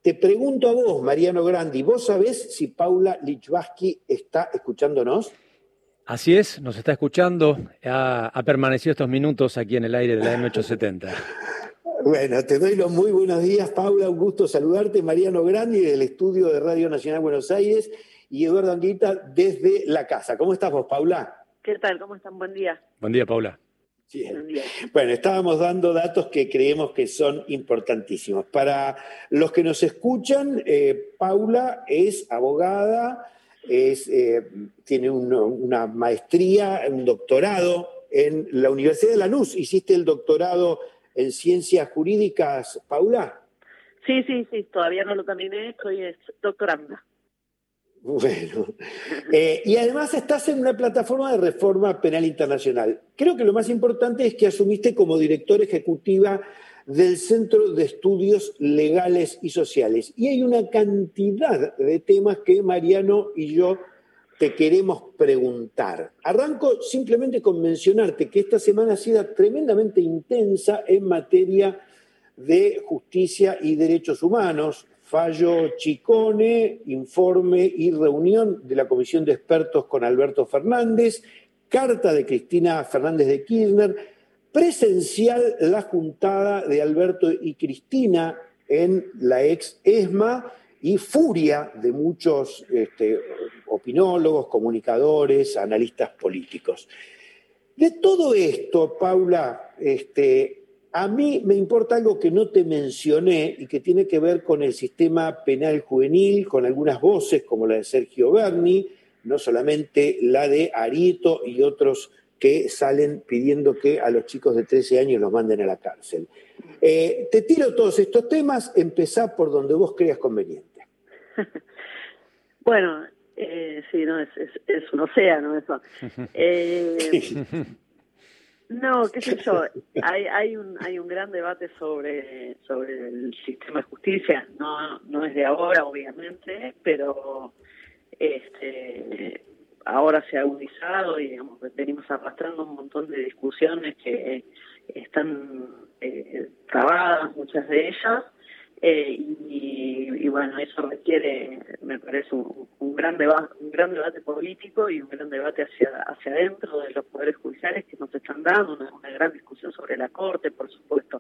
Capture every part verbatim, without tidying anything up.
te pregunto a vos, Mariano Grandi, ¿vos sabés si Paula Lichvarsky está escuchándonos? Así es, nos está escuchando, ha, ha permanecido estos minutos aquí en el aire de la M ochocientos setenta. Bueno, te doy los muy buenos días, Paula, un gusto saludarte, Mariano Grandi del estudio de Radio Nacional Buenos Aires y Eduardo Anguita desde la casa. ¿Cómo estás vos, Paula? ¿Qué tal? ¿Cómo están? Buen día. Buen día, Paula. Bien. Buen día. Bueno, estábamos dando datos que creemos que son importantísimos. Para los que nos escuchan, eh, Paula es abogada, es, eh, tiene un, una maestría, un doctorado en la Universidad de Lanús. ¿Hiciste el doctorado en Ciencias Jurídicas, Paula? Sí, sí, sí, todavía no lo terminé, soy doctoranda. Bueno, eh, y además estás en una plataforma de reforma penal internacional. Creo que lo más importante es que asumiste como directora ejecutiva del Centro de Estudios Legales y Sociales. Y hay una cantidad de temas que Mariano y yo te queremos preguntar. Arranco simplemente con mencionarte que esta semana ha sido tremendamente intensa en materia de justicia y derechos humanos. Fallo Chicone, informe y reunión de la Comisión de Expertos con Alberto Fernández, carta de Cristina Fernández de Kirchner, presencial la juntada de Alberto y Cristina en la ex ESMA y furia de muchos este, opinólogos, comunicadores, analistas políticos. De todo esto, Paula, este, a mí me importa algo que no te mencioné y que tiene que ver con el sistema penal juvenil, con algunas voces como la de Sergio Berni, no solamente la de Arieto y otros que salen pidiendo que a los chicos de trece años los manden a la cárcel. Eh, te tiro todos estos temas, empezá por donde vos creas conveniente. Bueno, eh, sí, no, es, es, es un océano eso. Eh, sí. No, qué sé yo, hay, hay un hay un gran debate sobre sobre el sistema de justicia, no no es de ahora obviamente, pero este ahora se ha agudizado y digamos venimos arrastrando un montón de discusiones que están eh, trabadas, muchas de ellas, eh, y, y bueno, eso requiere, me parece, un, un gran debate, un gran debate político y un gran debate hacia hacia adentro de los poderes judiciales que nos están dando, una, una gran discusión sobre la Corte, por supuesto.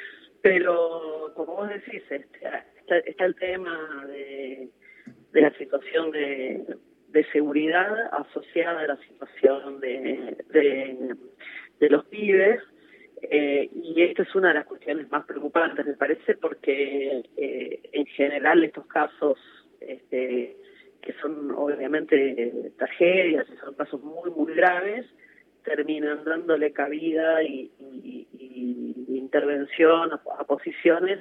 Pero, como vos decís, este, está, está el tema de, de la situación de, de seguridad asociada a la situación de, de, de los pibes. Eh, y esta es una de las cuestiones más preocupantes, me parece, porque eh, en general estos casos, este, que son obviamente eh, tragedias, y son casos muy, muy graves, terminan dándole cabida y, y, y, y intervención a, a posiciones,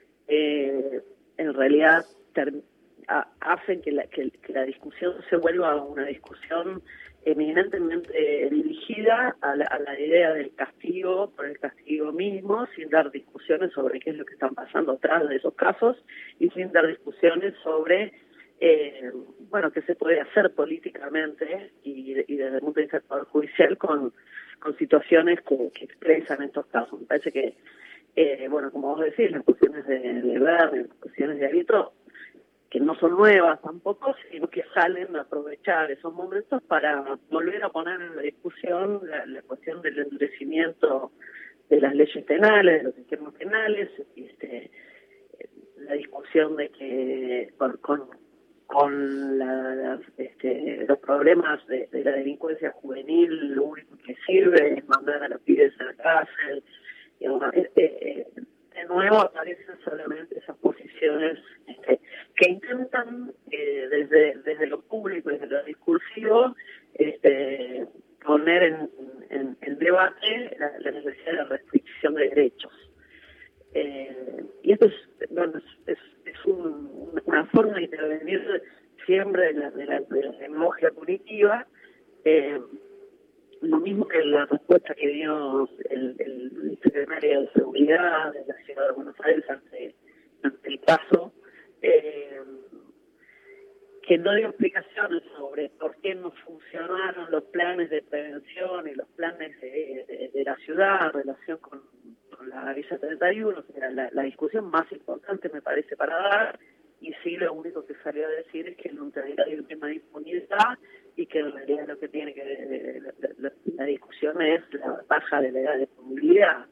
eh, en realidad ter, a, hacen que la, que, que la discusión se vuelva una discusión eminentemente dirigida a la, a la idea del castigo por el castigo mismo, sin dar discusiones sobre qué es lo que están pasando atrás de esos casos y sin dar discusiones sobre eh, bueno, qué se puede hacer políticamente y, y desde el punto de vista del Poder Judicial con, con situaciones que, que expresan estos casos. Me parece que, eh, bueno, como vos decís, las cuestiones de, de Berni, las cuestiones de Arieto, que no son nuevas tampoco, sino que salen a aprovechar esos momentos para volver a poner en la discusión la, la cuestión del endurecimiento de las leyes penales, de los sistemas penales, este, la discusión de que con, con, con la, la, este, los problemas de, de la delincuencia juvenil, lo único que sirve es mandar a los pibes a la cárcel. Y, bueno, este, de nuevo aparecen solamente esas posiciones este, que intentan eh, desde desde lo público, desde lo discursivo, este, poner en, en, en debate la, la necesidad de la restricción de derechos. Eh, y esto es, bueno, es, es, es un, una forma de intervenir siempre de la, de la, de la demagogia punitiva, eh, lo mismo que la respuesta que dio el, el secretario de Seguridad de la Ciudad de Buenos Aires ante, ante el caso, eh, que no dio explicaciones sobre por qué no funcionaron los planes de prevención y los planes de, de, de la ciudad en relación con, con la Villa treinta y uno, que era la, la discusión más importante, me parece, para dar, y sí, lo único que salió a decir es que nunca hay un tema de impunidad y que en realidad lo que tiene que la, la, la discusión es la baja de la edad de punibilidad.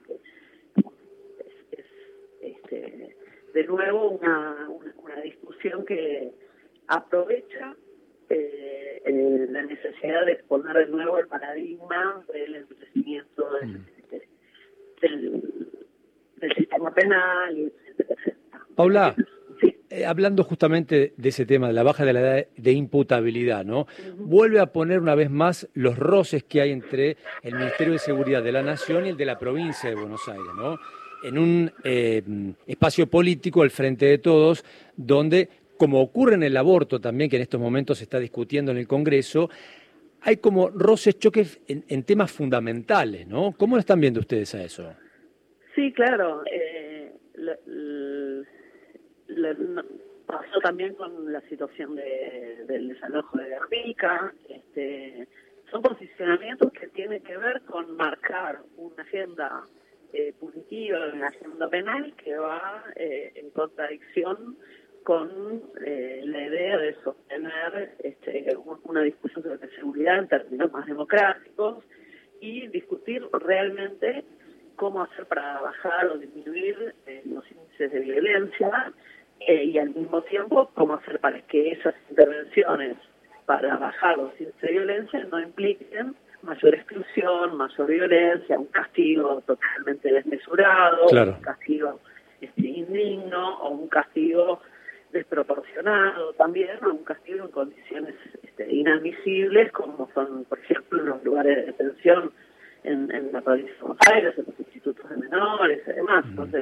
Es, es este, de nuevo una, una, una discusión que aprovecha eh, eh, la necesidad de poner de nuevo el paradigma del endurecimiento del, mm. del, del sistema penal, etcétera, etcétera. Paula, Eh, hablando justamente de ese tema, de la baja de la edad de imputabilidad, ¿no? Uh-huh. Vuelve a poner una vez más los roces que hay entre el Ministerio de Seguridad de la Nación y el de la provincia de Buenos Aires, ¿no? En un eh, espacio político, el Frente de Todos, donde, como ocurre en el aborto también, que en estos momentos se está discutiendo en el Congreso, hay como roces, choques en, en temas fundamentales, ¿no? ¿Cómo lo están viendo ustedes a eso? Sí, claro. Eh, la, la... Le, no, pasó también con la situación de, del desalojo de Guernica. Este, son posicionamientos que tienen que ver con marcar una agenda eh, punitiva, una agenda penal que va eh, en contradicción con eh, la idea de sostener este, una discusión sobre seguridad en términos más democráticos y discutir realmente cómo hacer para bajar o disminuir eh, los índices de violencia. Eh, y al mismo tiempo, cómo hacer para que esas intervenciones para bajar los índices de violencia no impliquen mayor exclusión, mayor violencia, un castigo totalmente desmesurado, claro. un castigo este, indigno o un castigo desproporcionado también, o un castigo en condiciones este, inadmisibles, como son, por ejemplo, los lugares de detención en, en la provincia de Buenos Aires, en los institutos de menores y demás. Mm. Entonces,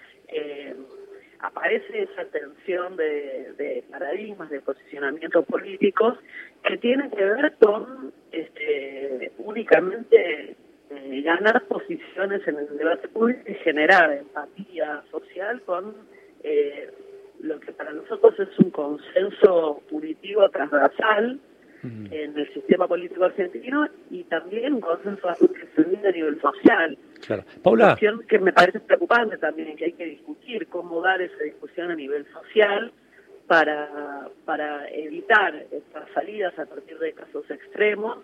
eh, aparece esa tensión de, de paradigmas, de posicionamientos políticos que tienen que ver con este, únicamente eh, ganar posiciones en el debate público y generar empatía social con eh, lo que para nosotros es un consenso punitivo transversal uh-huh. en el sistema político argentino y también un consenso a nivel social. Claro. Paula. Una cuestión que me parece preocupante también, que hay que discutir cómo dar esa discusión a nivel social para, para evitar estas salidas a partir de casos extremos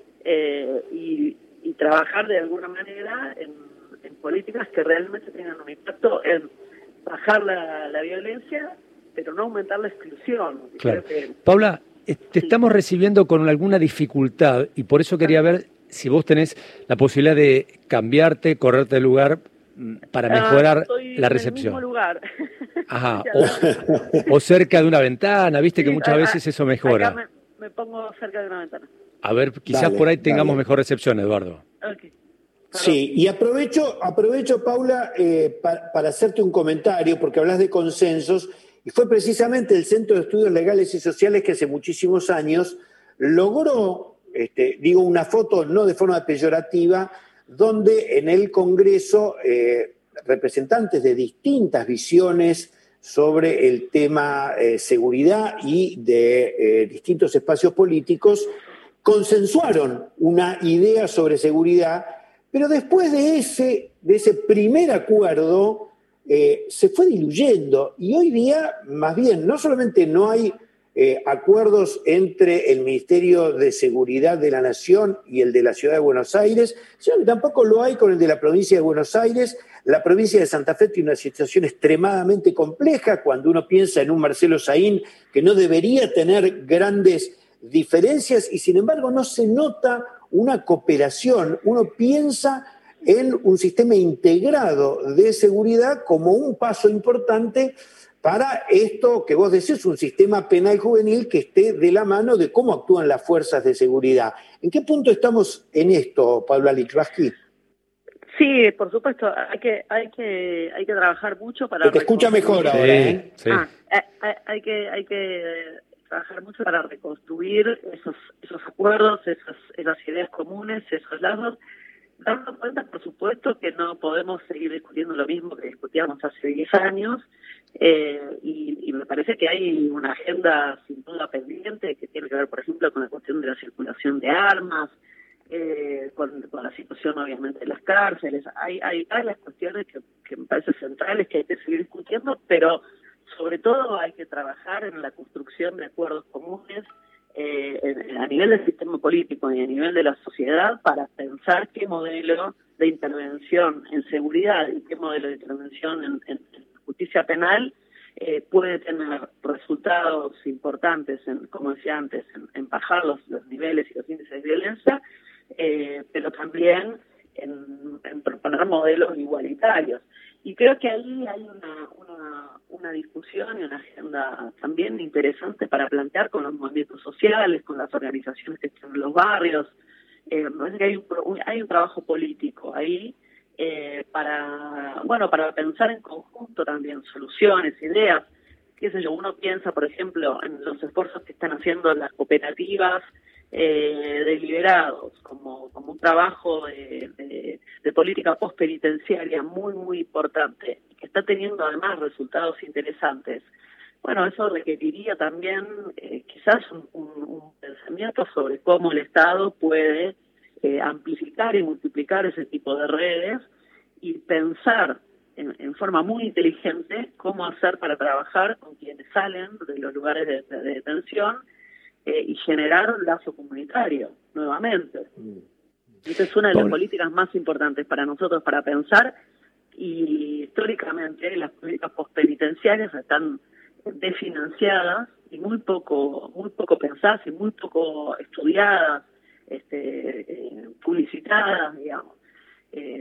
eh, y, y trabajar de alguna manera en, en políticas que realmente tengan un impacto en bajar la, la violencia, pero no aumentar la exclusión. Claro. Creo que, Paula, te sí. estamos recibiendo con alguna dificultad y por eso quería ver si vos tenés la posibilidad de cambiarte, correrte de lugar para mejorar ah, la recepción. En el mismo lugar. Ajá, o, o cerca de una ventana, viste sí, que muchas a, veces eso mejora. Acá me, me pongo cerca de una ventana. A ver, quizás dale, por ahí tengamos dale. mejor recepción, Eduardo. Okay. Sí, y aprovecho, aprovecho Paula, eh, para, para hacerte un comentario, porque hablas de consensos, y fue precisamente el Centro de Estudios Legales y Sociales que hace muchísimos años logró, este, digo, una foto no de forma peyorativa, donde en el Congreso eh, representantes de distintas visiones sobre el tema eh, seguridad y de eh, distintos espacios políticos consensuaron una idea sobre seguridad, pero después de ese, de ese primer acuerdo eh, se fue diluyendo y hoy día más bien no solamente no hay Eh, acuerdos entre el Ministerio de Seguridad de la Nación y el de la Ciudad de Buenos Aires, sino que tampoco lo hay con el de la provincia de Buenos Aires. La provincia de Santa Fe tiene una situación extremadamente compleja cuando uno piensa en un Marcelo Saín que no debería tener grandes diferencias y sin embargo no se nota una cooperación. Uno piensa en un sistema integrado de seguridad como un paso importante para esto que vos decís, un sistema penal juvenil que esté de la mano de cómo actúan las fuerzas de seguridad. ¿En qué punto estamos en esto, Paula Lichwarsky? Sí, por supuesto, hay que hay que hay que trabajar mucho para. Que te escucha mejor ahora, ¿eh? Sí. Ah, hay, hay que hay que trabajar mucho para reconstruir esos esos acuerdos, esas esas ideas comunes, esos lazos, dando cuenta, por supuesto, que no podemos seguir discutiendo lo mismo que discutíamos hace diez años. Eh, y, y me parece que hay una agenda sin duda pendiente que tiene que ver, por ejemplo, con la cuestión de la circulación de armas, eh, con, con la situación obviamente de las cárceles. Hay, hay varias cuestiones que, que me parecen centrales que hay que seguir discutiendo, pero sobre todo hay que trabajar en la construcción de acuerdos comunes eh, en, a nivel del sistema político y a nivel de la sociedad para pensar qué modelo de intervención en seguridad y qué modelo de intervención en, en, en justicia penal eh, puede tener resultados importantes, en, como decía antes, en, en bajar los, los niveles y los índices de violencia, eh, pero también en, en proponer modelos igualitarios. Y creo que ahí hay una, una, una discusión y una agenda también interesante para plantear con los movimientos sociales, con las organizaciones que están en los barrios. Eh, me parece que hay un, hay un trabajo político ahí eh, para, bueno, para pensar en conjunto también soluciones, ideas. Qué sé yo, uno piensa, por ejemplo, en los esfuerzos que están haciendo las cooperativas eh, de liberados, como, como un trabajo de, de, de política postpenitenciaria muy, muy importante, que está teniendo además resultados interesantes. Bueno, eso requeriría también eh, quizás un, un, un pensamiento sobre cómo el Estado puede eh, amplificar y multiplicar ese tipo de redes y pensar en, en forma muy inteligente cómo hacer para trabajar con quienes salen de los lugares de, de, de detención eh, y generar un lazo comunitario nuevamente. Esta es una de las políticas más importantes para nosotros para pensar, y históricamente las políticas postpenitenciarias están desfinanciadas y muy poco muy poco pensadas y muy poco estudiadas, este, eh, publicitadas, digamos. Eh,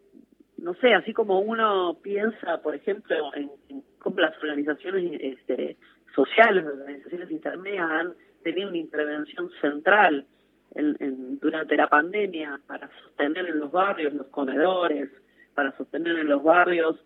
no sé, así como uno piensa, por ejemplo, en, en cómo las organizaciones este, sociales, las organizaciones intermedias han tenido una intervención central en, en, durante la pandemia para sostener en los barrios los comedores, para sostener en los barrios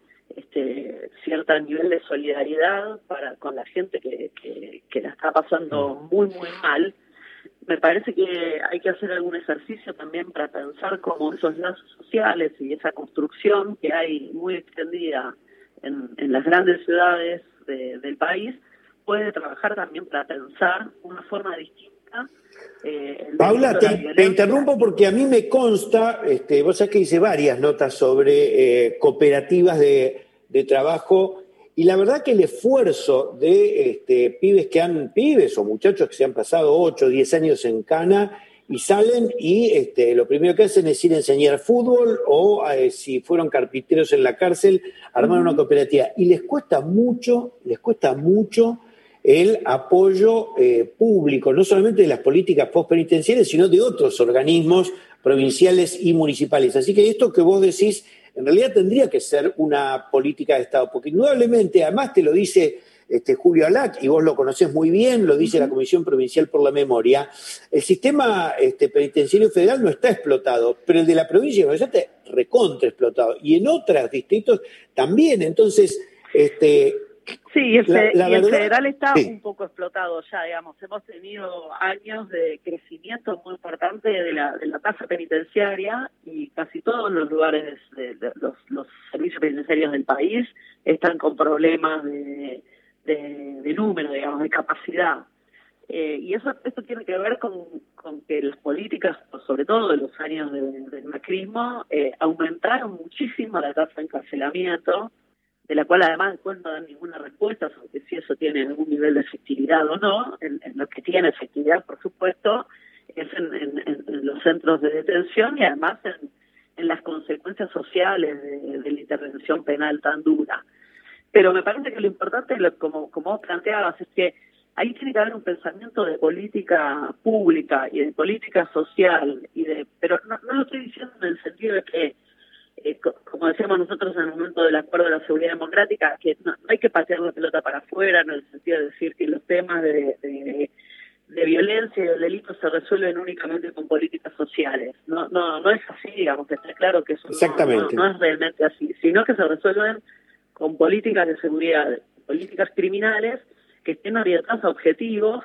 este cierto nivel de solidaridad para con la gente que, que, que la está pasando muy, muy mal. Me parece que hay que hacer algún ejercicio también para pensar cómo esos lazos sociales y esa construcción que hay muy extendida en, en las grandes ciudades de, del país puede trabajar también para pensar una forma distinta. Eh, Paula, te, te interrumpo porque a mí me consta, este, vos sabés que hice varias notas sobre eh, cooperativas de, de trabajo, y la verdad que el esfuerzo de este, pibes que han, pibes o muchachos que se han pasado ocho o diez años en cana y salen y este, lo primero que hacen es ir a enseñar fútbol o eh, si fueron carpinteros en la cárcel, armar una cooperativa. Y les cuesta mucho, les cuesta mucho el apoyo eh, público, no solamente de las políticas postpenitenciarias, sino de otros organismos provinciales y municipales. Así que esto que vos decís, en realidad tendría que ser una política de Estado, porque indudablemente, además te lo dice este, Julio Alac, y vos lo conocés muy bien, lo dice uh-huh. la Comisión Provincial por la Memoria, el sistema este, penitenciario federal no está explotado, pero el de la provincia de Buenos Aires está recontra explotado, y en otros distritos también. Entonces, este Sí, el, la, la y el verdad, federal está sí. un poco explotado ya, digamos. Hemos tenido años de crecimiento muy importante de la, de la tasa penitenciaria, y casi todos los lugares, de, de, de los, los servicios penitenciarios del país están con problemas de, de, de número, digamos, de capacidad. Eh, y eso esto tiene que ver con, con que las políticas, sobre todo de los años de, del macrismo, eh, aumentaron muchísimo la tasa de encarcelamiento, de la cual además después no dan ninguna respuesta sobre si eso tiene algún nivel de efectividad o no. En, en lo que tiene efectividad, por supuesto, es en, en, en los centros de detención y además en, en las consecuencias sociales de, de la intervención penal tan dura. Pero me parece que lo importante, como, como vos planteabas, es que ahí tiene que haber un pensamiento de política pública y de política social, y de pero no, no lo estoy diciendo en el sentido de que Eh, como decíamos nosotros en el momento del acuerdo de la seguridad democrática, que no, no hay que patear la pelota para afuera, en el sentido de decir que los temas de, de, de violencia y de delitos se resuelven únicamente con políticas sociales. No no no es así, digamos, que está claro que eso Exactamente. No, no, no es realmente así, sino que se resuelven con políticas de seguridad, políticas criminales que estén orientadas a objetivos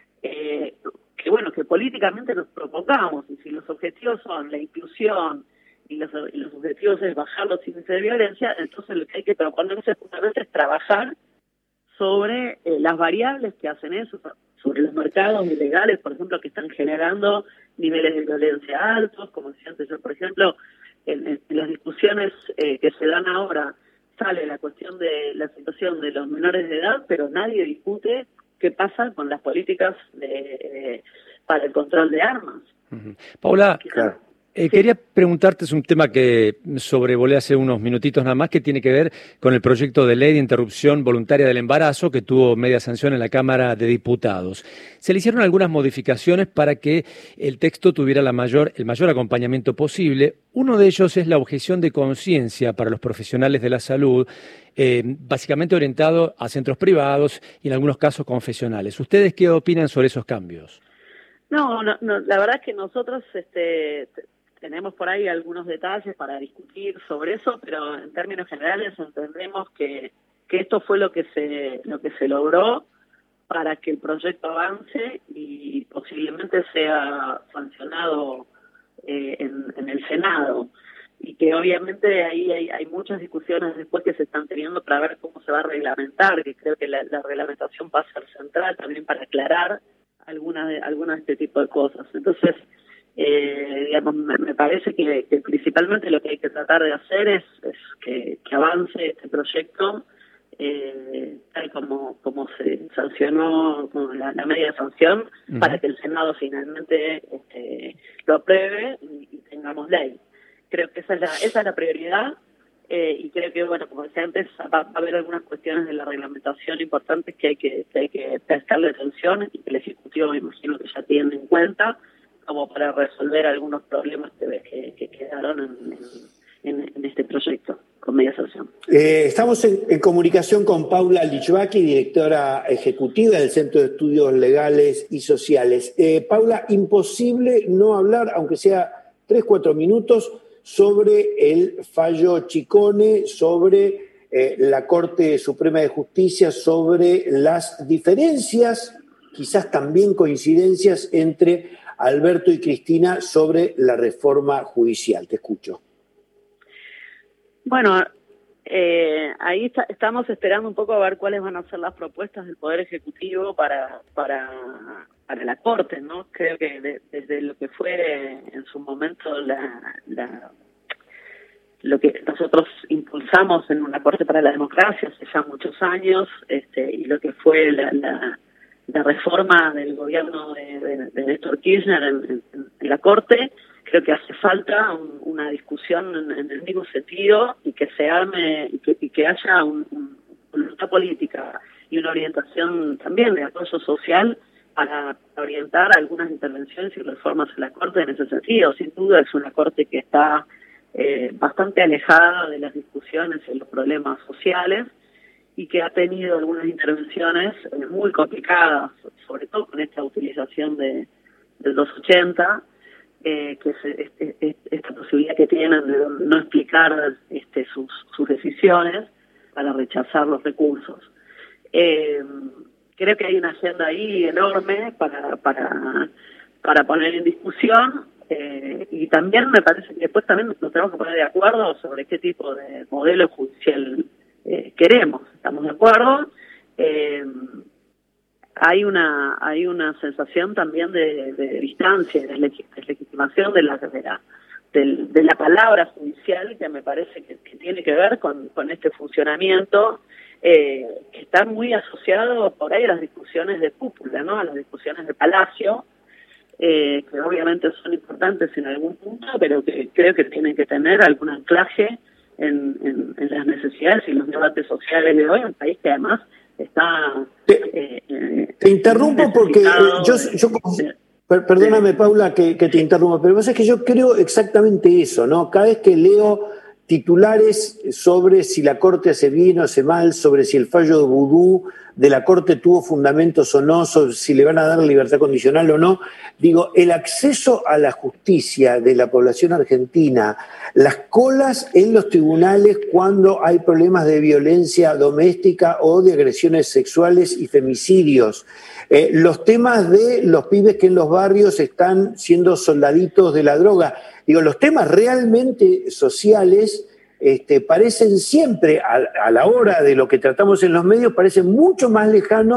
eh, que, bueno, que políticamente nos propongamos. Y si los objetivos son la inclusión, y los, y los objetivos es bajar los índices de violencia, entonces lo que hay que proponerse justamente es trabajar sobre eh, las variables que hacen eso, sobre los mercados ilegales, por ejemplo, que están generando niveles de violencia altos, como decía antes yo, por ejemplo, en, en las discusiones eh, que se dan ahora, sale la cuestión de la situación de los menores de edad, pero nadie discute qué pasa con las políticas de, eh, para el control de armas. Uh-huh. Paula, claro. Eh, sí. Quería preguntarte, es un tema que sobrevolé hace unos minutitos nada más, que tiene que ver con el proyecto de ley de interrupción voluntaria del embarazo que tuvo media sanción en la Cámara de Diputados. Se le hicieron algunas modificaciones para que el texto tuviera la mayor, el mayor acompañamiento posible. Uno de ellos es la objeción de conciencia para los profesionales de la salud, eh, básicamente orientado a centros privados y en algunos casos confesionales. ¿Ustedes qué opinan sobre esos cambios? No, no, no la verdad es que nosotros este, tenemos por ahí algunos detalles para discutir sobre eso, pero en términos generales entendemos que, que esto fue lo que se lo que se logró para que el proyecto avance y posiblemente sea sancionado eh, en, en el Senado. Y que obviamente ahí hay, hay muchas discusiones después que se están teniendo para ver cómo se va a reglamentar, que creo que la, la reglamentación va a ser central también para aclarar algunas de, algunas de este tipo de cosas. Entonces, eh, digamos, me, me parece que, que principalmente lo que hay que tratar de hacer es, es que, que avance este proyecto eh, tal como, como se sancionó con la, la media sanción, uh-huh, para que el Senado finalmente este, lo apruebe y, y tengamos ley. Creo que esa es la, esa es la prioridad. Eh, y creo que, bueno, como decía antes, va, va a haber algunas cuestiones de la reglamentación importantes que hay que, que hay que prestarle atención y que el Ejecutivo me imagino que ya tiene en cuenta, como para resolver algunos problemas que, que, que quedaron en, en, en este proyecto con media sanción. Eh, estamos en, en comunicación con Paula Lichváki, directora ejecutiva del Centro de Estudios Legales y Sociales. Eh, Paula, imposible no hablar, aunque sea tres, cuatro minutos, sobre el fallo Ciccone, sobre eh, la Corte Suprema de Justicia, sobre las diferencias, quizás también coincidencias entre Alberto y Cristina sobre la reforma judicial. Te escucho. Bueno, eh, ahí está, estamos esperando un poco a ver cuáles van a ser las propuestas del Poder Ejecutivo para para para la Corte, ¿no? Creo que de, desde lo que fue en su momento la, la lo que nosotros impulsamos en una Corte para la Democracia hace ya muchos años, este, y lo que fue la, la, la reforma del gobierno de, de, de Néstor Kirchner en, en, en la Corte, creo que hace falta un, una discusión en, en el mismo sentido y que se arme y que, y que haya un, un, una voluntad política y una orientación también de apoyo social para orientar algunas intervenciones y reformas en la Corte en ese sentido. Sin duda es una Corte que está eh, bastante alejada de las discusiones y los problemas sociales y que ha tenido algunas intervenciones eh, muy complicadas, sobre todo con esta utilización de del doscientos ochenta, eh, que es este, este, esta posibilidad que tienen de no explicar este, sus, sus decisiones para rechazar los recursos. Eh, creo que hay una agenda ahí enorme para para para poner en discusión, eh, y también me parece que después también nos tenemos que poner de acuerdo sobre qué tipo de modelo judicial eh, queremos. ¿Estamos de acuerdo? Eh, hay una hay una sensación también de, de distancia, de legitimación de la, de la de, de la palabra judicial, que me parece que, que tiene que ver con, con este funcionamiento eh, que está muy asociado por ahí a las discusiones de cúpula, ¿no? A las discusiones de palacio, eh, que obviamente son importantes en algún punto, pero que creo que tienen que tener algún anclaje en, en, en las necesidades y los debates sociales de hoy, un país que además está... Te, eh, te interrumpo porque yo... yo de, Perdóname, Paula, que, que te interrumpa, pero lo que pasa es que yo creo exactamente eso, ¿no? Cada vez que leo titulares sobre si la Corte hace bien o hace mal, sobre si el fallo de Vudú de la Corte tuvo fundamentos o no, sobre si le van a dar libertad condicional o no, digo, el acceso a la justicia de la población argentina, las colas en los tribunales cuando hay problemas de violencia doméstica o de agresiones sexuales y femicidios, Eh, los temas de los pibes que en los barrios están siendo soldaditos de la droga. Digo, los temas realmente sociales este, parecen siempre, a, a la hora de lo que tratamos en los medios, parecen mucho más lejanos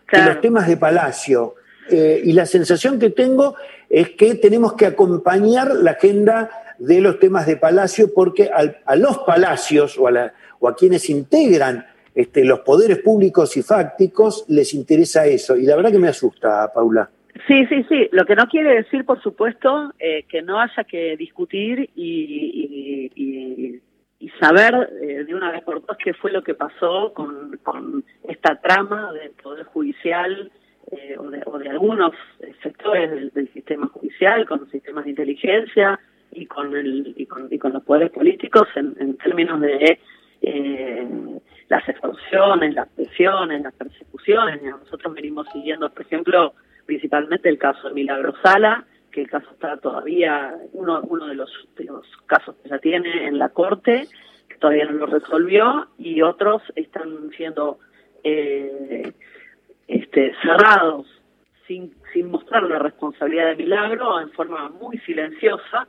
claro. que los temas de Palacio. Eh, y la sensación que tengo es que tenemos que acompañar la agenda de los temas de Palacio porque al, a los palacios o a, la, o a quienes integran este, los poderes públicos y fácticos les interesa eso. Y la verdad que me asusta, Paula. Sí, sí, sí. Lo que no quiere decir, por supuesto, eh, que no haya que discutir y, y, y, y saber eh, de una vez por todas qué fue lo que pasó con, con esta trama del Poder Judicial eh, o, de, o de algunos sectores del, del sistema judicial, con sistemas de inteligencia y con, el, y con, y con los poderes políticos en, en términos de eh, las extorsiones, las presiones, las persecuciones. Nosotros venimos siguiendo, por ejemplo, principalmente el caso de Milagro Sala, que el caso está todavía, uno, uno de, los, de los casos que ya tiene en la Corte, que todavía no lo resolvió, y otros están siendo eh, este, cerrados sin, sin mostrar la responsabilidad de Milagro, en forma muy silenciosa,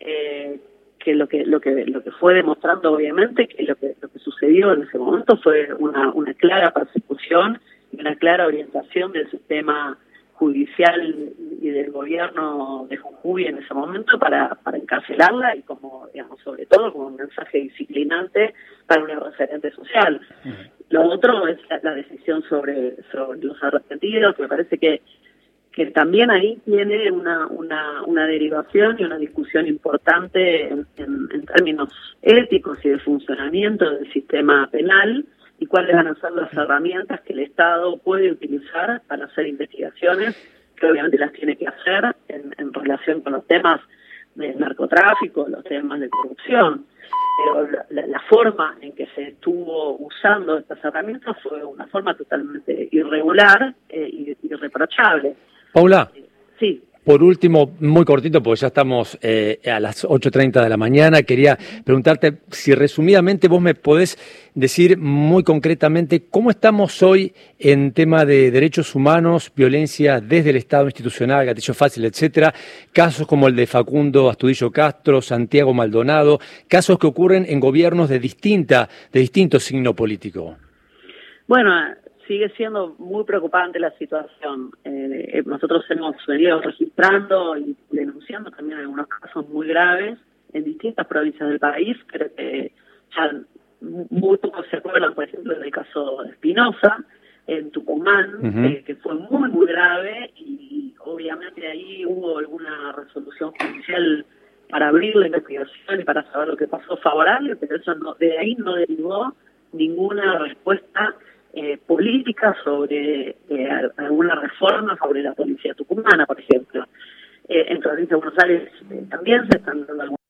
eh, que lo que lo que lo que fue demostrando obviamente que lo que lo que sucedió en ese momento fue una, una clara persecución y una clara orientación del sistema judicial y del gobierno de Jujuy en ese momento para, para encarcelarla y como, digamos, sobre todo como un mensaje disciplinante para una referente social. Uh-huh. Lo otro es la, la decisión sobre, sobre los arrepentidos, que me parece que que también ahí tiene una, una, una derivación y una discusión importante en, en, en términos éticos y de funcionamiento del sistema penal, y cuáles van a ser las herramientas que el Estado puede utilizar para hacer investigaciones, que obviamente las tiene que hacer en, en relación con los temas del narcotráfico, los temas de corrupción. Pero la, la forma en que se estuvo usando estas herramientas fue una forma totalmente irregular eh, y irreprochable. Paula, eh, sí. Por último, muy cortito, porque ya estamos eh, a las ocho treinta de la mañana, quería preguntarte si resumidamente vos me podés decir muy concretamente cómo estamos hoy en tema de derechos humanos, violencia desde el Estado institucional, gatillo fácil, etcétera, casos como el de Facundo Astudillo Castro, Santiago Maldonado, casos que ocurren en gobiernos de distinta, de distinto signo político. Bueno, sigue siendo muy preocupante la situación. Eh, nosotros hemos venido registrando y denunciando también algunos casos muy graves en distintas provincias del país, pero que ya muy pocos se acuerdan, por ejemplo, del caso de Espinosa, en Tucumán, uh-huh. eh, que fue muy, muy grave, y obviamente ahí hubo alguna resolución judicial para abrir la investigación y para saber lo que pasó favorable, pero eso no, de ahí no derivó ninguna respuesta Eh, política sobre eh, alguna reforma sobre la policía tucumana, por ejemplo. Eh, en provincia de Buenos Aires eh, también se están dando algunas.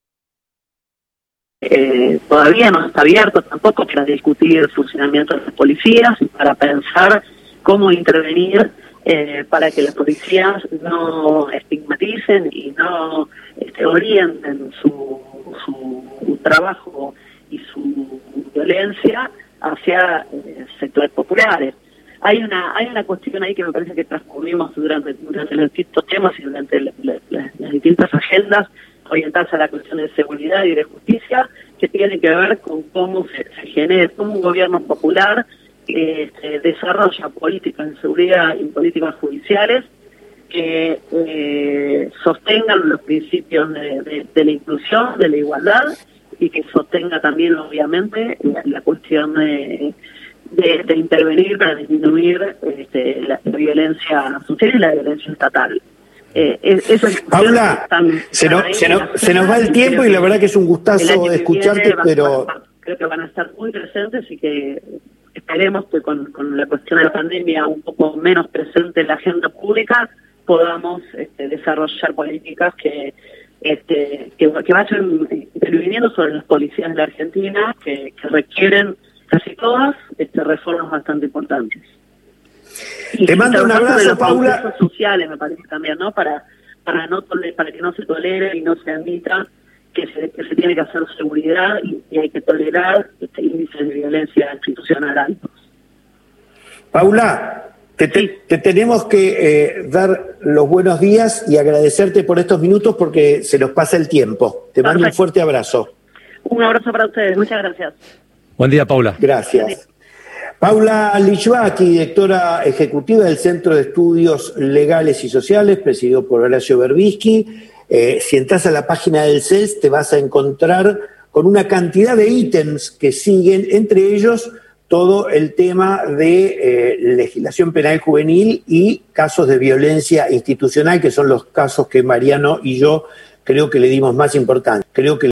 Eh, todavía no está abierto tampoco para discutir el funcionamiento de las policías y para pensar cómo intervenir eh, para que las policías no estigmaticen y no este, orienten su, su trabajo y su violencia hacia eh, sectores populares. Hay una hay una cuestión ahí que me parece que transcurrimos durante, durante los distintos temas y durante la, la, la, las distintas agendas orientadas a la cuestión de seguridad y de justicia, que tiene que ver con cómo se, se genera, cómo un gobierno popular eh, se desarrolla políticas de seguridad y políticas judiciales que eh, sostengan los principios de, de, de la inclusión, de la igualdad, y que sostenga también, obviamente, la, la cuestión de, de, de intervenir para disminuir este, la, la violencia social y la violencia estatal. Eh, eso es Paula, están, se, no, se, no, se nos va el tiempo y la verdad que es un gustazo escucharte, va, pero... Va, creo que van a estar muy presentes y que esperemos que con, con la cuestión de la pandemia un poco menos presente en la agenda pública podamos este, desarrollar políticas que... Este, que, que vayan interviniendo sobre las policías de la Argentina, que, que requieren casi todas este, reformas bastante importantes. Y te mando un abrazo, los Paula. Sociales, me parece también, ¿no? Para para no tole, para que no se tolere y no se admita que se, que se tiene que hacer seguridad y, y hay que tolerar este índice de violencia institucional altos. Paula, Te, te, te tenemos que eh, dar los buenos días y agradecerte por estos minutos porque se nos pasa el tiempo. Te mando un fuerte abrazo. Un abrazo para ustedes, muchas gracias. Buen día, Paula. Gracias. Paula Lichvaki, directora ejecutiva del Centro de Estudios Legales y Sociales, presidido por Horacio Berbisky. Eh, si entras a la página del C E S te vas a encontrar con una cantidad de ítems que siguen, entre ellos todo el tema de eh, legislación penal juvenil y casos de violencia institucional, que son los casos que Mariano y yo creo que le dimos más importancia. Creo que